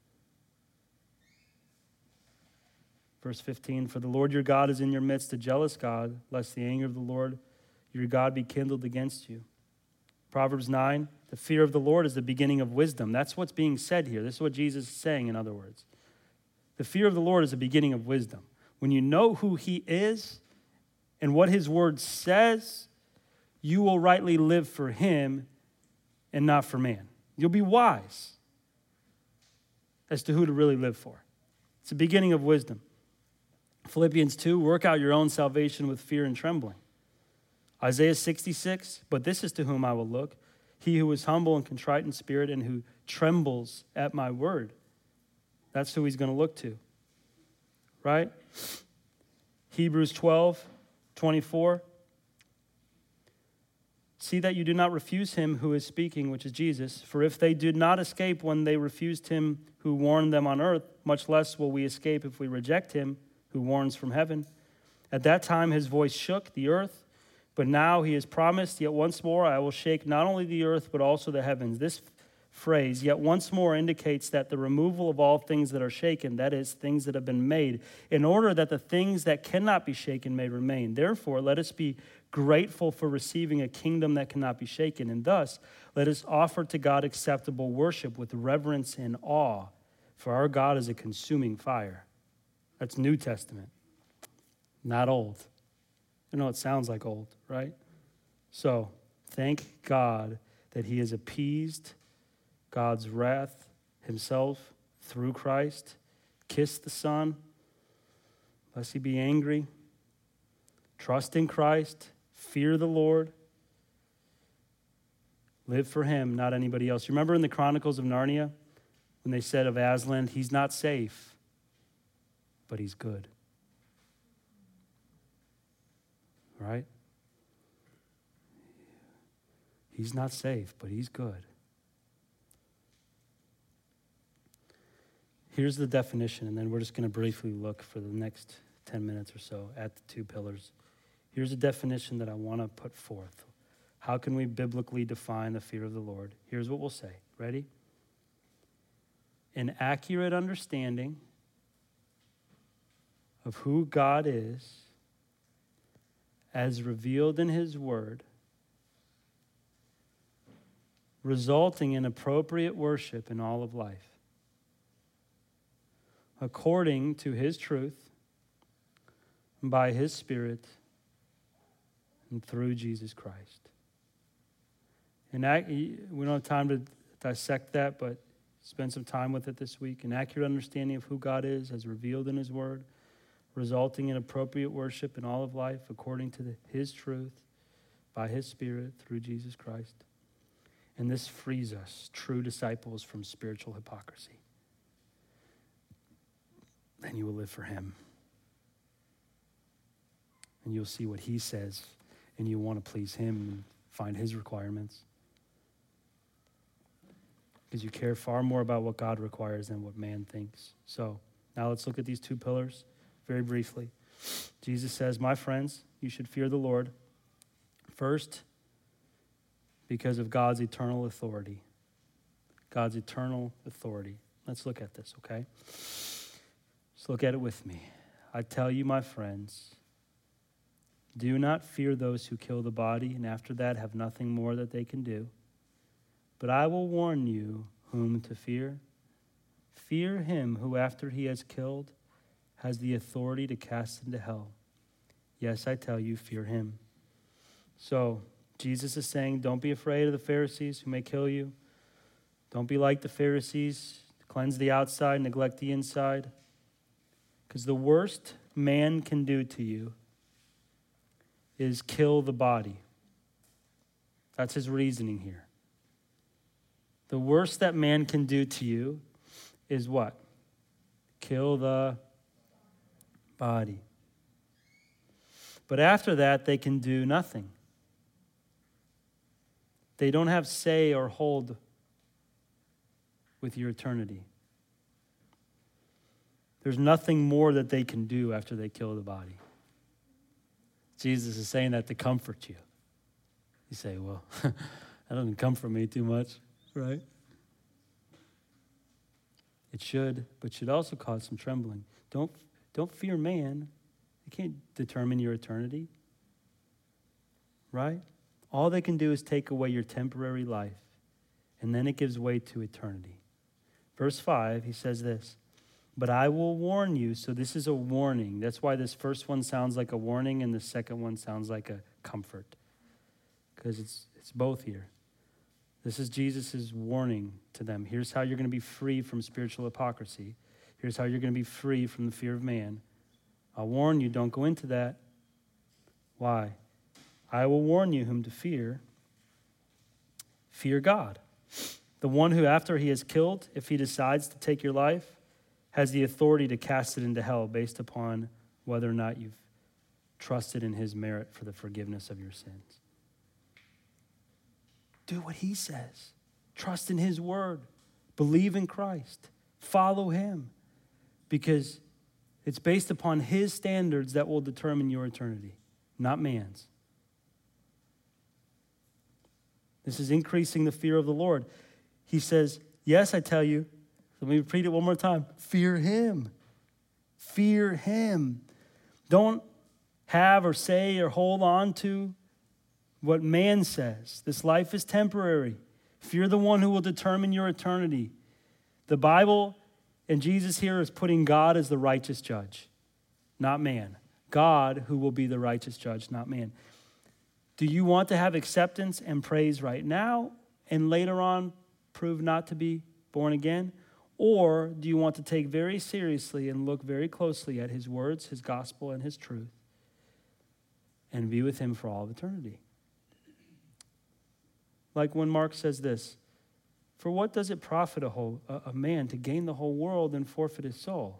Verse 15, for the Lord your God is in your midst, a jealous God, lest the anger of the Lord your God be kindled against you. Proverbs 9, the fear of the Lord is the beginning of wisdom. That's what's being said here. This is what Jesus is saying, in other words. The fear of the Lord is the beginning of wisdom. When you know who he is and what his word says, you will rightly live for him and not for man. You'll be wise as to who to really live for. It's the beginning of wisdom. Philippians 2, work out your own salvation with fear and trembling. Isaiah 66, but this is to whom I will look, he who is humble and contrite in spirit and who trembles at my word. That's who he's going to look to, right? Hebrews 12, 24. See that you do not refuse him who is speaking, which is Jesus. For if they did not escape when they refused him who warned them on earth, much less will we escape if we reject him who warns from heaven. At that time his voice shook the earth, but now he has promised, yet once more I will shake not only the earth, but also the heavens. This phrase, yet once more, indicates that the removal of all things that are shaken, that is, things that have been made, in order that the things that cannot be shaken may remain. Therefore, let us be grateful for receiving a kingdom that cannot be shaken, and thus let us offer to God acceptable worship with reverence and awe, for our God is a consuming fire. That's New Testament, not Old. I know it sounds like old, right? So, thank God that he has appeased God's wrath himself through Christ. Kiss the Son, lest he be angry. Trust in Christ. Fear the Lord. Live for him, not anybody else. You remember in the Chronicles of Narnia when they said of Aslan, he's not safe, but he's good. Right? He's not safe, but he's good. Here's the definition, and then we're just going to briefly look for the next 10 minutes or so at the two pillars. Here's a definition that I want to put forth. How can we biblically define the fear of the Lord? Here's what we'll say. Ready? An accurate understanding of who God is as revealed in his word, resulting in appropriate worship in all of life, according to his truth, by his Spirit, and through Jesus Christ. And we don't have time to dissect that, but spend some time with it this week. An accurate understanding of who God is as revealed in his word, resulting in appropriate worship in all of life, according to his truth, by his Spirit, through Jesus Christ. And this frees us, true disciples, from spiritual hypocrisy. Then you will live for him. And you'll see what he says, and you want to please him and find his requirements. Because you care far more about what God requires than what man thinks. So now let's look at these two pillars very briefly. Jesus says, my friends, you should fear the Lord. First, because of God's eternal authority. God's eternal authority. Let's look at this, okay? Just look at it with me. I tell you, my friends, do not fear those who kill the body, and after that have nothing more that they can do. But I will warn you whom to fear. Fear him who, after he has killed, has the authority to cast into hell. Yes, I tell you, fear him. So, Jesus is saying, don't be afraid of the Pharisees who may kill you. Don't be like the Pharisees, cleanse the outside, neglect the inside. Because the worst man can do to you is kill the body. That's his reasoning here. The worst that man can do to you is what? Kill the body. But after that, they can do nothing. They don't have say or hold with your eternity. There's nothing more that they can do after they kill the body. Jesus is saying that to comfort you. You say, well, that doesn't comfort me too much, right? It should, but should also cause some trembling. Don't fear man. It can't determine your eternity, right? All they can do is take away your temporary life, and then it gives way to eternity. Verse 5, he says this, but I will warn you. So this is a warning. That's why this first one sounds like a warning and the second one sounds like a comfort, because it's both here. This is Jesus' warning to them. Here's how you're going to be free from spiritual hypocrisy. Here's how you're going to be free from the fear of man. I'll warn you, don't go into that. Why? I will warn you whom to fear. Fear God. The one who, after he has killed, if he decides to take your life, has the authority to cast it into hell based upon whether or not you've trusted in his merit for the forgiveness of your sins. Do what he says. Trust in his word. Believe in Christ. Follow him. Because it's based upon his standards that will determine your eternity, not man's. This is increasing the fear of the Lord. He says, yes, I tell you. Let me repeat it one more time. Fear him. Fear him. Don't have or say or hold on to what man says. This life is temporary. Fear the one who will determine your eternity. The Bible and Jesus here is putting God as the righteous judge, not man. God who will be the righteous judge, not man. Do you want to have acceptance and praise right now and later on prove not to be born again? Or do you want to take very seriously and look very closely at his words, his gospel, and his truth and be with him for all of eternity? Like when Mark says this, for what does it profit a man to gain the whole world and forfeit his soul?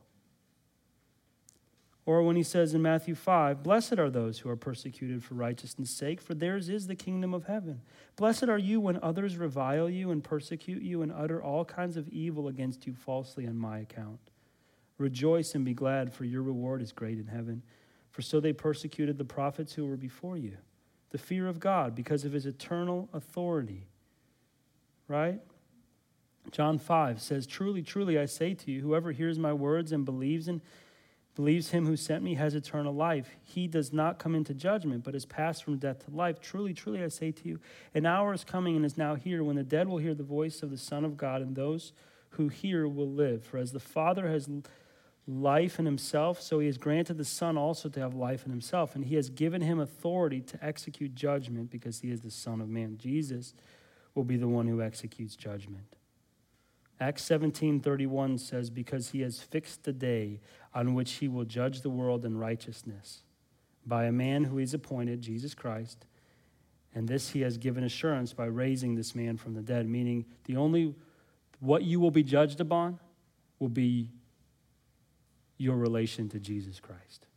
Or when he says in Matthew 5, blessed are those who are persecuted for righteousness' sake, for theirs is the kingdom of heaven. Blessed are you when others revile you and persecute you and utter all kinds of evil against you falsely on my account. Rejoice and be glad, for your reward is great in heaven. For so they persecuted the prophets who were before you. The fear of God because of his eternal authority. Right? John 5 says, truly, truly, I say to you, whoever hears my words and believes him who sent me has eternal life. He does not come into judgment, but is passed from death to life. Truly, truly, I say to you, an hour is coming and is now here when the dead will hear the voice of the Son of God, and those who hear will live. For as the Father has life in himself, so he has granted the Son also to have life in himself, and he has given him authority to execute judgment because he is the Son of Man. Jesus will be the one who executes judgment. Acts 17:31 says, because he has fixed the day on which he will judge the world in righteousness by a man who is appointed, Jesus Christ, and this he has given assurance by raising this man from the dead, meaning what you will be judged upon will be your relation to Jesus Christ.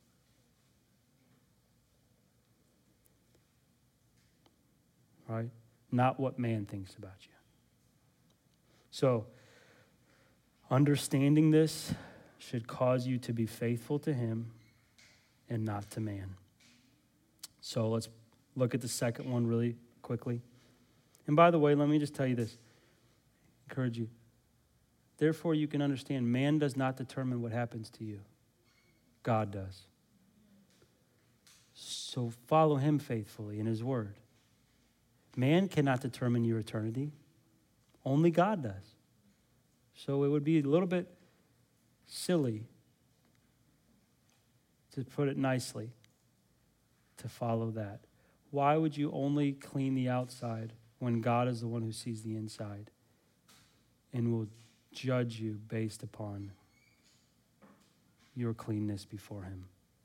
Right? Not what man thinks about you. So, understanding this should cause you to be faithful to him and not to man. So let's look at the second one really quickly. And by the way, let me just tell you this. Encourage you. Therefore, you can understand man does not determine what happens to you. God does. So follow him faithfully in his word. Man cannot determine your eternity. Only God does. So it would be a little bit silly, to put it nicely, to follow that. Why would you only clean the outside when God is the one who sees the inside and will judge you based upon your cleanness before him.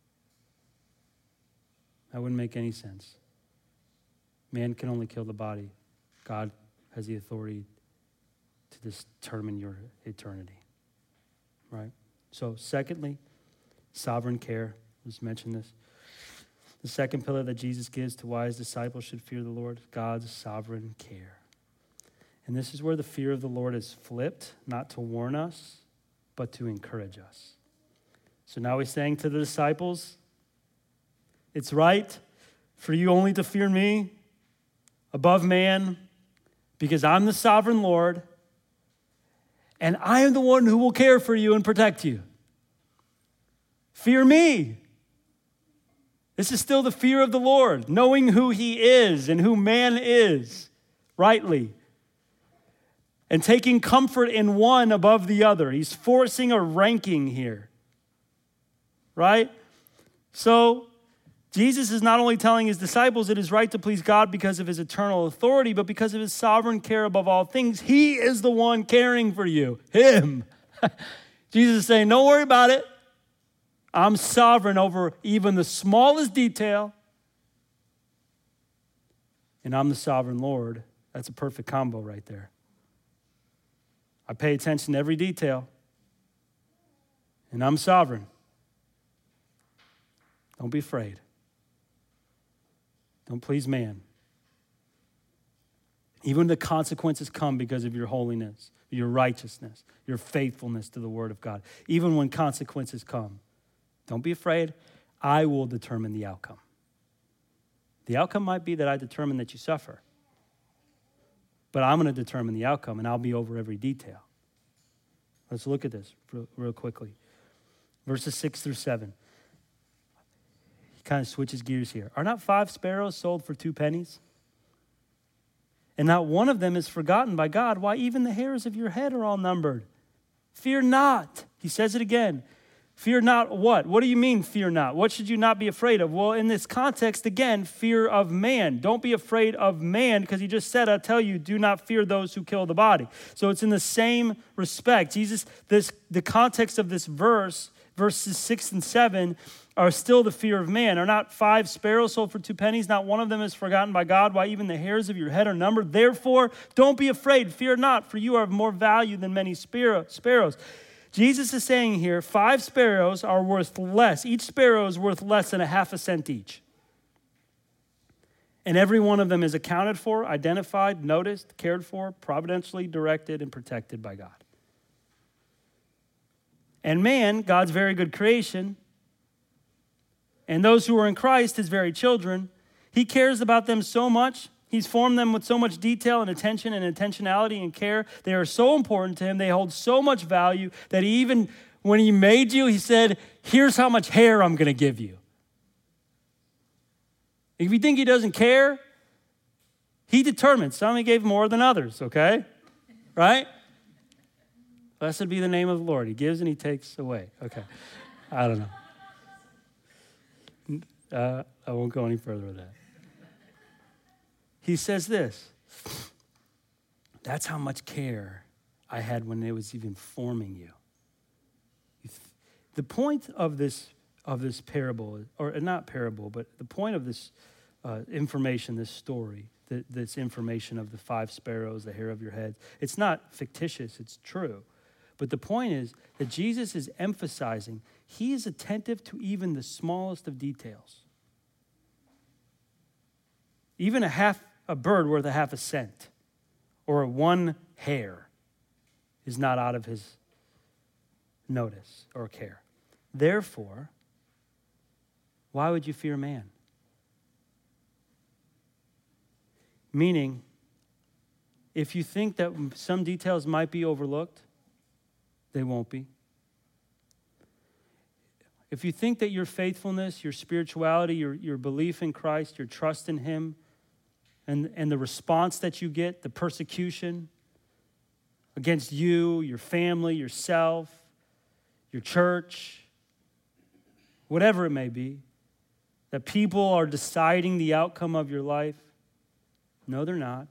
That wouldn't make any sense. Man can only kill the body. God has the authority to determine your eternity, right? So secondly, sovereign care. Let's mention this. The second pillar that Jesus gives to why his disciples should fear the Lord, God's sovereign care. And this is where the fear of the Lord is flipped, not to warn us, but to encourage us. So now he's saying to the disciples, it's right for you only to fear me above man, because I'm the sovereign Lord, and I am the one who will care for you and protect you. Fear me. This is still the fear of the Lord, knowing who he is and who man is rightly, and taking comfort in one above the other. He's forcing a ranking here, right? So Jesus is not only telling his disciples it is right to please God because of his eternal authority, but because of his sovereign care above all things. He is the one caring for you, him. Jesus is saying, don't worry about it. I'm sovereign over even the smallest detail. And I'm the sovereign Lord. That's a perfect combo right there. I pay attention to every detail. And I'm sovereign. Don't be afraid. Don't please man. Even the consequences come because of your holiness, your righteousness, your faithfulness to the word of God. Even when consequences come, don't be afraid. I will determine the outcome. The outcome might be that I determine that you suffer. But I'm going to determine the outcome, and I'll be over every detail. Let's look at this real quickly. Verses 6 through 7. He kind of switches gears here. Are not 5 sparrows sold for 2 pennies? And not one of them is forgotten by God. Why, even the hairs of your head are all numbered. Fear not. He says it again. Fear not what? What do you mean, fear not? What should you not be afraid of? Well, in this context, again, fear of man. Don't be afraid of man, because he just said, I tell you, do not fear those who kill the body. So it's in the same respect. The context of this verse, verses 6 and 7, are still the fear of man. Are not 5 sparrows sold for 2 pennies? Not one of them is forgotten by God. Why, even the hairs of your head are numbered. Therefore, don't be afraid. Fear not, for you are of more value than many sparrows. Jesus is saying here, 5 sparrows are worth less. Each sparrow is worth less than a half a cent each. And every one of them is accounted for, identified, noticed, cared for, providentially directed, and protected by God. And man, God's very good creation, and those who are in Christ, his very children, he cares about them so much. He's formed them with so much detail and attention and intentionality and care. They are so important to him. They hold so much value that he even, when he made you, he said, here's how much hair I'm going to give you. If you think he doesn't care, he determines. Some he gave more than others, okay? Right? Blessed be the name of the Lord. He gives and he takes away. Okay. I don't know. I won't go any further with that. He says this, that's how much care I had when it was even forming you. The point of this parable, or not parable, but the point of this information, this story, this information of the 5 sparrows, the hair of your head, it's not fictitious, it's true. But the point is that Jesus is emphasizing he is attentive to even the smallest of details. Even a bird worth a half a cent or 1 hair is not out of his notice or care. Therefore, why would you fear man? Meaning, if you think that some details might be overlooked, they won't be. If you think that your faithfulness, your spirituality, your belief in Christ, your trust in him, and the response that you get, the persecution against you, your family, yourself, your church, whatever it may be, that people are deciding the outcome of your life. No, they're not.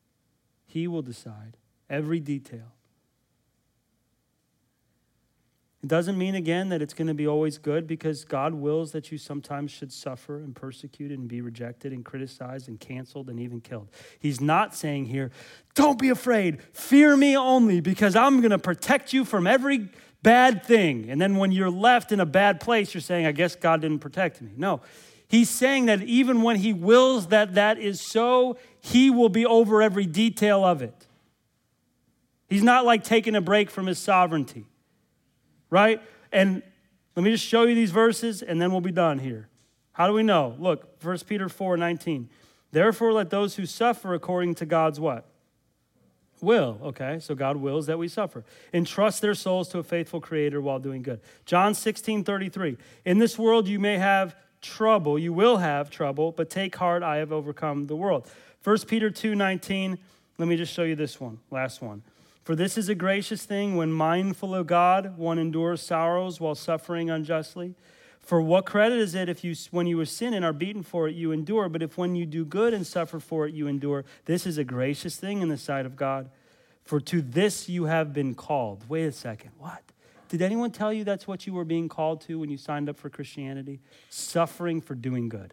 He will decide every detail. It doesn't mean, again, that it's going to be always good, because God wills that you sometimes should suffer and persecuted and be rejected and criticized and canceled and even killed. He's not saying here, don't be afraid, fear me only, because I'm going to protect you from every bad thing. And then when you're left in a bad place, you're saying, I guess God didn't protect me. No, he's saying that even when he wills that that is so, he will be over every detail of it. He's not like taking a break from his sovereignty. Right? And let me just show you these verses and then we'll be done here. How do we know? Look, 1 Peter 4:19. Therefore, let those who suffer according to God's what? Will. Okay, so God wills that we suffer. Entrust their souls to a faithful creator while doing good. John 16:33. In this world you may have trouble. You will have trouble, but take heart, I have overcome the world. 1 Peter 2:19. Let me just show you this one, last one. For this is a gracious thing when mindful of God, one endures sorrows while suffering unjustly. For what credit is it if when you sin and are beaten for it, you endure? But if when you do good and suffer for it, you endure, this is a gracious thing in the sight of God. For to this you have been called. Wait a second, what? Did anyone tell you that's what you were being called to when you signed up for Christianity? Suffering for doing good.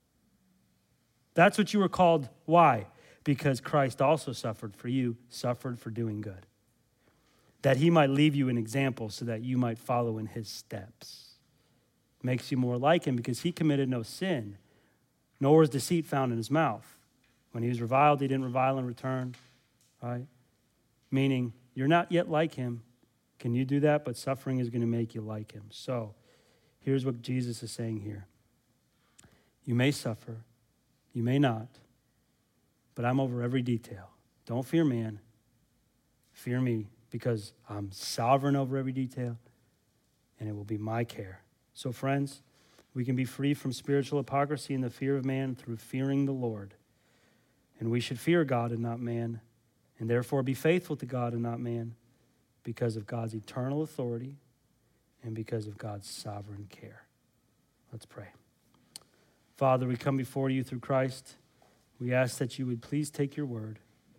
That's what you were called. Why? Because Christ also suffered for you, suffered for doing good, that he might leave you an example so that you might follow in his steps. Makes you more like him because he committed no sin, nor was deceit found in his mouth. When he was reviled, he didn't revile in return, right? Meaning, you're not yet like him. Can you do that? But suffering is going to make you like him. So, here's what Jesus is saying here. You may suffer, you may not, but I'm over every detail. Don't fear man, fear me, because I'm sovereign over every detail, and it will be my care. So friends, we can be free from spiritual hypocrisy and the fear of man through fearing the Lord. And we should fear God and not man, and therefore be faithful to God and not man, because of God's eternal authority and because of God's sovereign care. Let's pray. Father, we come before you through Christ. We ask that you would please take your word,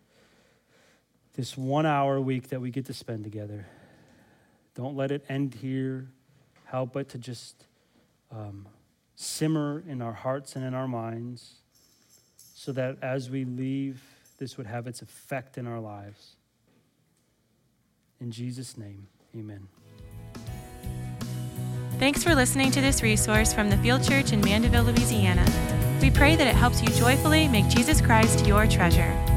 this 1 hour a week that we get to spend together. Don't let it end here. Help it to just simmer in our hearts and in our minds so that as we leave, this would have its effect in our lives. In Jesus' name, amen. Thanks for listening to this resource from the Field Church in Mandeville, Louisiana. We pray that it helps you joyfully make Jesus Christ your treasure.